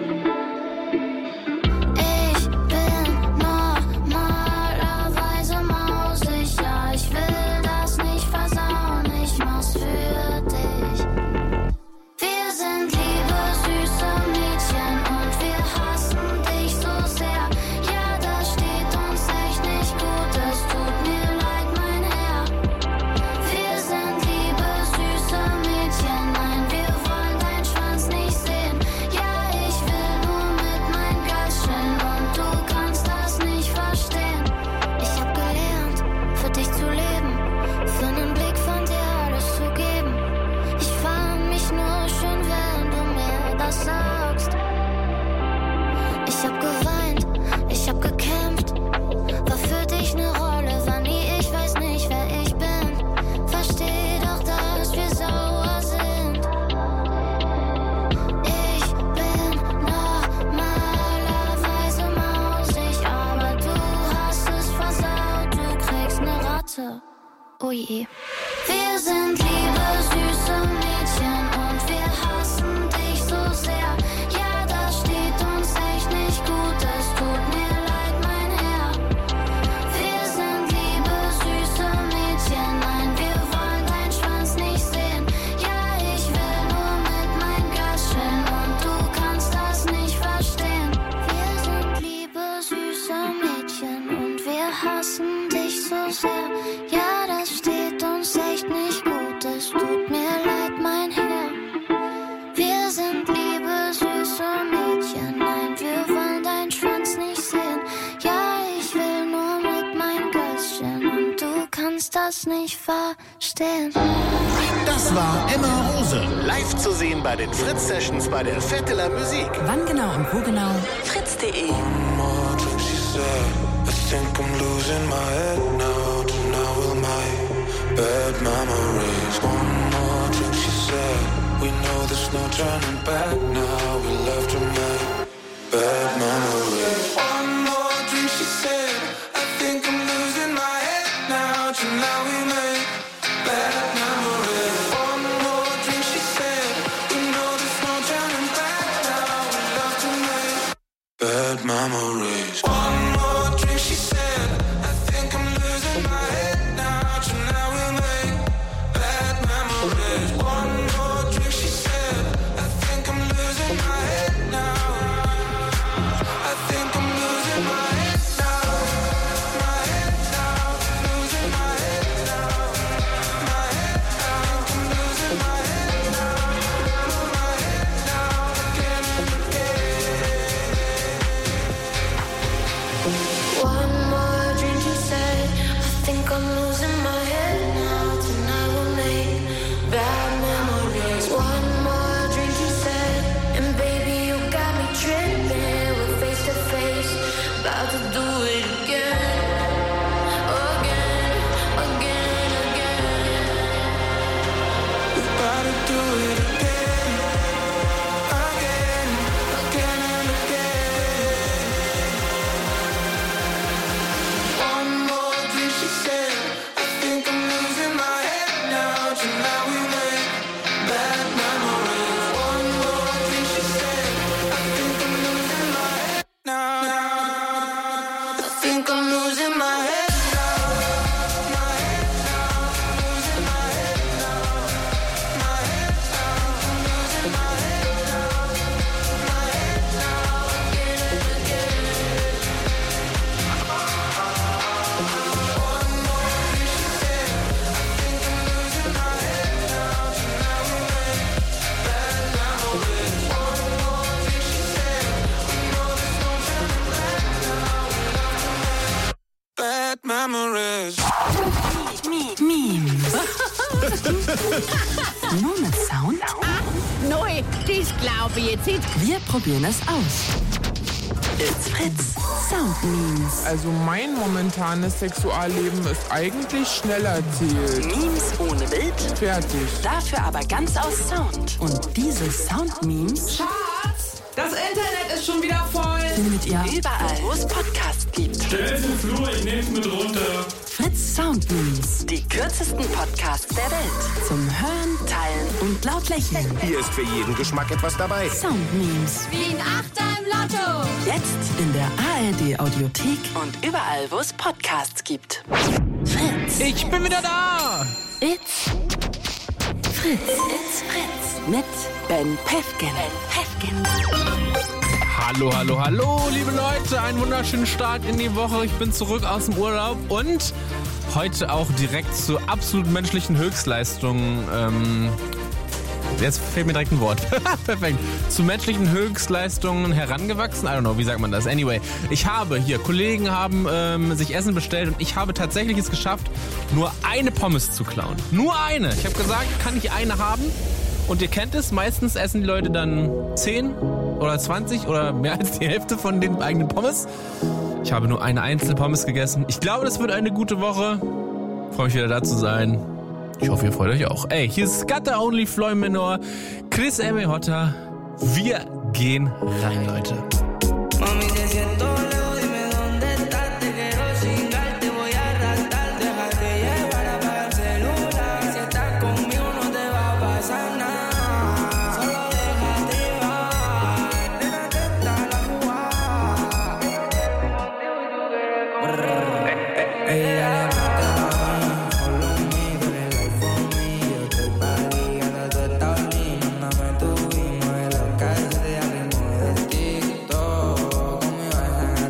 Ich bin normalerweise mausicher. Ich will das nicht versauen, ich mach's für dich. Wir sind liebe, süße Mädchen süße Mädchen. Nein, wir wollen deinen Schwanz nicht sehen. Ja, ich will nur mit meinem Gösschen und du kannst das nicht verstehen. Das war Emma Rose, live zu sehen bei den Fritz-Sessions bei der Vetteler Musik. Wann genau und wo genau? fritz punkt de. I think I'm losing my head now. Tonight will my bad memories. One more drink, she said. We know there's no turning back now. We love to make bad memories. One more drink, she said. I think I'm losing my head now. Tonight we make bad memories. One more drink, she said. We know there's no turning back now. We love to make bad memories. One more drink, she said. I think I'm losing my head now. Tonight we make bad memories. One more drink, she said. I think I'm losing my head now. I think I'm losing my head now. My head now. Losing my head now. My head now. I'm losing my head now. My head now. Again and again. One more drink, you said. I think I'm losing my head now. Tonight we'll make bad memories. One more drink, you said. And baby, you got me tripping. We're face to face, about to do it again. Again, again, again. We're about to do it again. Again, again and again. One more drink, she said. I think I'm losing my head now. Tonight we make bad memories. One more drink, she said. I think I'm losing my head now. I think I'm losing my head now. My head now. Losing my head now. My head now. I'm losing my head now. My head now. Again and again. One more drink, she said. I think I'm losing my head now. Tonight we make bad memories. One more drink, she said. We know there's no turning back now. We love to make bad memories. Memes. Nur mit Sound? Neu, ich glaube jetzt nicht. Wir probieren es aus. It's Fritz Sound Memes. Also mein momentanes Sexualleben ist eigentlich schnell erzählt. Memes ohne Bild. Fertig. Dafür aber ganz aus Sound. Und diese Sound-Memes Schatz, das Internet ist schon wieder voll. findet ihr überall, wo es Podcasts gibt. Stell's im Flur, ich nehm's mit runter. Fritz Sound Memes. Die kürzesten Podcasts der Welt. Zum Hören, Teilen und laut lächeln. Hier ist für jeden Geschmack etwas dabei. Sound Memes. Wie ein Achter im Lotto. Jetzt in der A R D Audiothek und überall, wo es Podcasts gibt. Fritz. Ich bin wieder da. It's Fritz. It's Fritz. Mit Ben Pefken. Ben Pefken. Hallo, hallo, hallo, liebe Leute. Einen wunderschönen Start in die Woche. Ich bin zurück aus dem Urlaub und heute auch direkt zu absolut menschlichen Höchstleistungen. Ähm, jetzt fehlt mir direkt ein Wort. Perfekt. Zu menschlichen Höchstleistungen herangewachsen. I don't know, wie sagt man das? Anyway, ich habe hier, Kollegen haben ähm, sich Essen bestellt und ich habe tatsächlich es geschafft, nur eine Pommes zu klauen. Nur eine. Ich habe gesagt, kann ich eine haben? Und ihr kennt es, meistens essen die Leute dann zehn oder zwanzig oder mehr als die Hälfte von den eigenen Pommes. Ich habe nur eine einzelne Pommes gegessen. Ich glaube, das wird eine gute Woche. Freue mich wieder da zu sein. Ich hoffe, ihr freut euch auch. Ey, hier ist Scatter Only Floy Minor, Chris M. Hotter. Wir gehen rein, Leute. Mami, te siento lejos, dime dónde estás. Te quiero chingar, te voy a arrastrar. Déjate llevar, apaga el celular. Si estás conmigo no te va a pasar nada. Solo déjate llevar. Nena, que está la jugada. Ella le mete mano, follow me, dale like for me. Yo estoy pa' ligar, tú estás linda. Mándame tu email, lo que sea, ritmo de TikTok. Conmigo es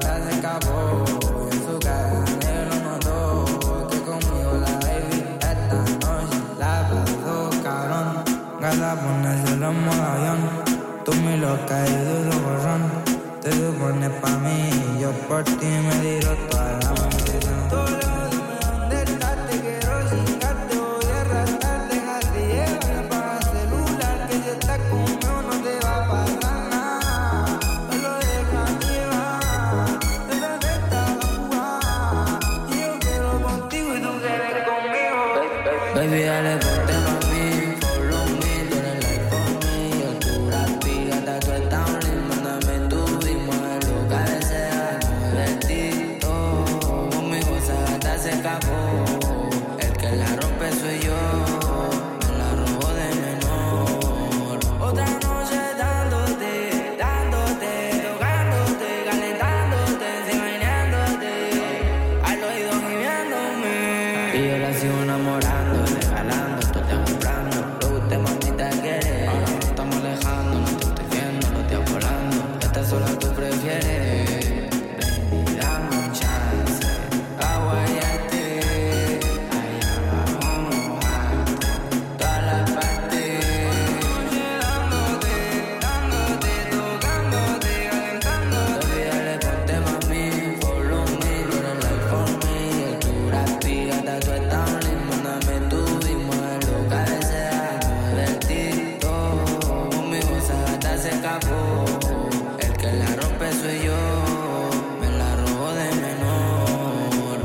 los borrones. Te supones pa' mí, yo por ti me tiro toda la bendición. Todo lo dime dónde estás, te quiero chingarte, voy a arrastrar, déjate llevar pa' celular, que si estás conmigo no te va a pasar nada. Me lo dejas llevar, de dónde está la jugada, y yo quiero contigo y tú quieres conmigo. Baby, dale ponte pa' mí, follow me, tú eres like for me, yo tu rapi, gata tú estás un ritmo, mándame tu ritmo, es lo que deseas, divertido, conmigo esa gata se escapó, el que la rompe soy yo, me la robo de menor. Otra noche dándote, dándote, tocándote, calentándote, enseñándote, al oído gimiéndome, y yo la sigo enamorando, regalando, tú te comprando, lo que usted mamita quiere, ahora nos estamos alejando, no te estoy viendo, los días volando, esta sola tú prefieres. Ven, dame un chance, aguayate, allá abajo mojate, toda la parte, dándote, dándote, tocándote, calentándote. Baby, dale ponte mami, follow me, tú eres like for me, el tu rapi, gata tú estás un ritmo, mándame tu ritmo, es lo que deseas, divertido, conmigo esa gata se escapó, el que la rompe soy yo, me la robo de menor.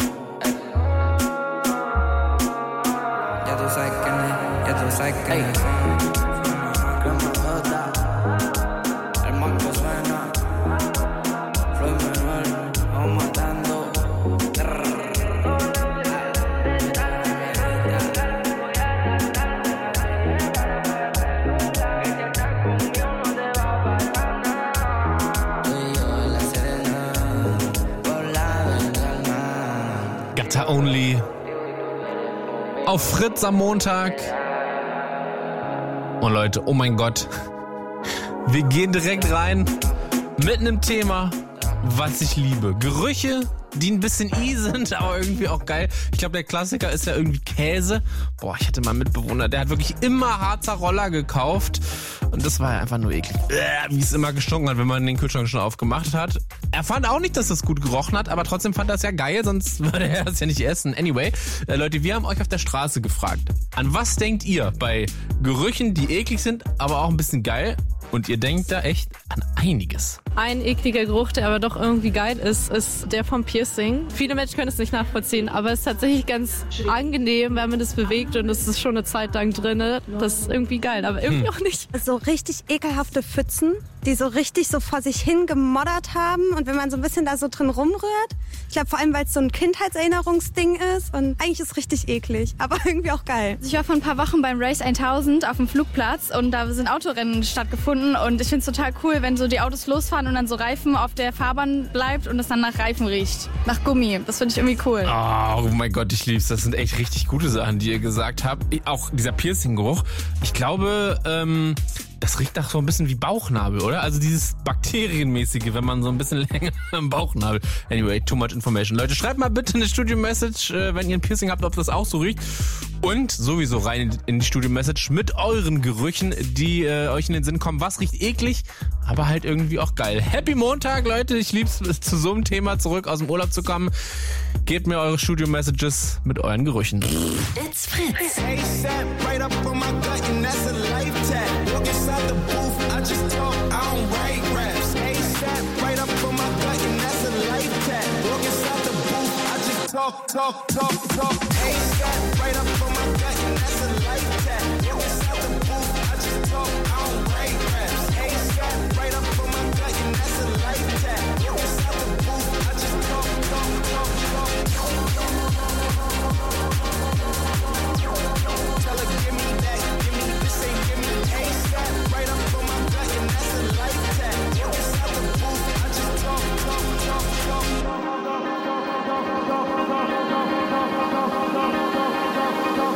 Ya tú sabes quién es, ya tú sabes quién es. Cremallota, el mango suena, Floyd Manuel, vamos matando. Tú y yo en la Serena, volado en calma. Gata Only. Auf Fritz am Montag. Und Leute, oh mein Gott. Wir gehen direkt rein mit einem Thema, was ich liebe. Gerüche, die ein bisschen i sind, aber irgendwie auch geil. Ich glaube, der Klassiker ist ja irgendwie Käse. Boah, ich hatte mal einen Mitbewohner, der hat wirklich immer Harzer Roller gekauft. Und das war ja einfach nur eklig. Wie es immer gestunken hat, wenn man den Kühlschrank schon aufgemacht hat. Er fand auch nicht, dass das gut gerochen hat, aber trotzdem fand er es ja geil, sonst würde er es ja nicht essen. Anyway, äh, Leute, wir haben euch auf der Straße gefragt. An was denkt ihr bei Gerüchen, die eklig sind, aber auch ein bisschen geil? Und ihr denkt da echt an einiges. Ein ekliger Geruch, der aber doch irgendwie geil ist, ist der vom Piercing. Viele Menschen können es nicht nachvollziehen, aber es ist tatsächlich ganz angenehm, wenn man das bewegt und es ist schon eine Zeit lang drin. Das ist irgendwie geil, aber irgendwie Hm. auch nicht. So richtig ekelhafte Pfützen, die so richtig so vor sich hin gemoddert haben und wenn man so ein bisschen da so drin rumrührt, ich glaube vor allem, weil es so ein Kindheitserinnerungsding ist und eigentlich ist es richtig eklig, aber irgendwie auch geil. Ich war vor ein paar Wochen beim Race tausend auf dem Flugplatz und da sind Autorennen stattgefunden und ich finde es total cool, wenn so die Autos losfahren und dann so Reifen auf der Fahrbahn bleibt und es dann nach Reifen riecht. Nach Gummi. Das finde ich irgendwie cool. Oh mein Gott, ich lieb's. Das sind echt richtig gute Sachen, die ihr gesagt habt. Auch dieser Piercing-Geruch. Ich glaube, ähm, das riecht nach so ein bisschen wie Bauchnabel, oder? Also dieses Bakterienmäßige, wenn man so ein bisschen länger im Bauchnabel. Anyway, too much information. Leute, schreibt mal bitte eine Studio-Message, äh, wenn ihr ein Piercing habt, ob das auch so riecht. Und sowieso rein in die Studio-Message mit euren Gerüchen, die äh, euch in den Sinn kommen. Was riecht eklig, aber halt irgendwie auch geil. Happy Montag, Leute. Ich lieb's, zu so einem Thema zurück aus dem Urlaub zu kommen. Gebt mir eure Studio-Messages mit euren Gerüchen. It's Fritz. ASAP, right up on my gut, and that's a life tag. Walk inside the booth, I just talk, I don't write raps. ASAP, right up on my gut, and that's a life tag. Walk inside the booth, I just talk, talk, talk, talk. ASAP, right up on my gut, and that's a life tag. Walk inside the booth, I just talk, I don't write raps. ASAP, right up on my gut, and that's a life tag. Walk inside the booth, I just talk, talk, talk, talk. Tell her, give me that, give me this, ain't give me ASAP. Right up on my gut, and that's a life tag. Walk inside the booth, I just talk, talk, talk, talk.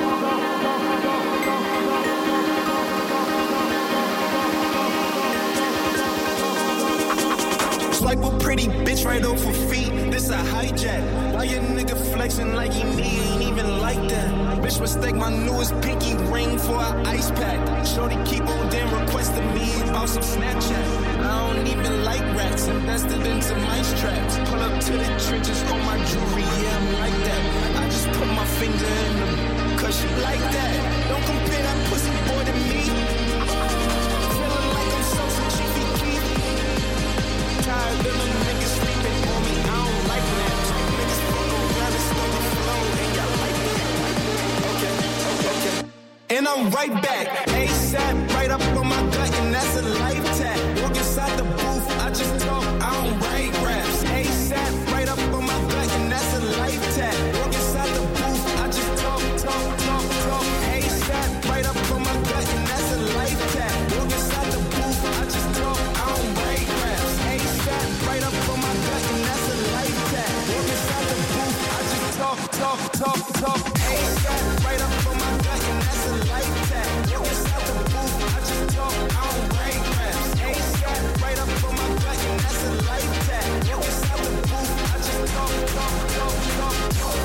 swipe a pretty bitch right off her feet. This a hijack. Why your nigga flexing like he me? Ain't even like that. Bitch mistake my newest pinky ring for an ice pack. Shorty keep on damn requesting me about some Snapchat. I don't even like rats. Invested in some mice traps. Pull up to the trenches on my jewelry. Yeah, I'm like that. I just put my finger in them. Cause she like that. Don't compare that pussy boy to me. Feeling like I'm so so cheeky Keith. Tired of them niggas sleeping on me. I don't like that. Niggas fuck around and stole the flow. And y'all like that. Okay, okay. And I'm right back. ASAP, right up on my gut, and that's a life tag. Walk inside the booth, I just talk, I don't write raps. ASAP, right up on my gut, and that's a life tag. Walk inside the booth, I just talk, talk, talk, talk. ASAP, right up on my gut, and that's a life tag. Walk inside the booth, I just talk, I don't write raps. ASAP, right up on my gut, and that's a life tag. Walk inside the booth, I just talk, talk, talk, talk. ASAP, right up on my gut, and that's a life tag. Walk inside the booth, I just talk, I don't write raps. ASAP, right up on my gut, and that's a life tag. Walk inside the booth, I just talk, talk, talk, talk, talk.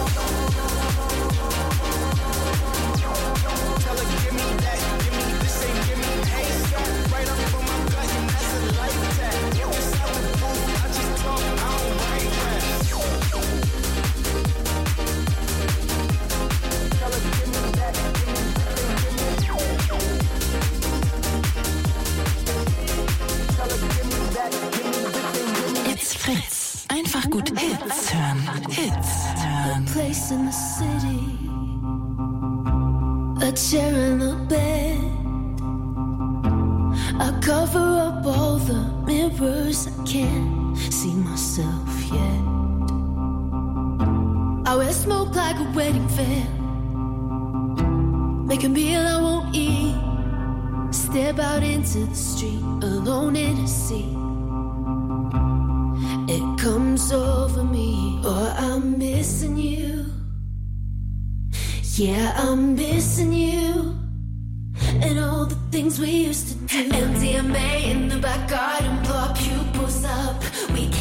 Tell her, give me that, give me this, ain't give me ASAP, right up on my gut, and that's a life tag. Walk inside the booth, I just talk, I don't write raps. Tell her, give me that, give me this, ain't give me It's Fritz. Einfach gut Hits hören. Hits hören. A place in the city, a chair and a bed. I cover up all the mirrors, I can't see myself yet. I wear smoke like a wedding veil, make a meal I won't eat. Step out into the street, alone in a sea. It comes over me, or I'm missing you. Yeah, I'm missing you. And all the things we used to do. M D M A in the back garden, blow our pupils up. We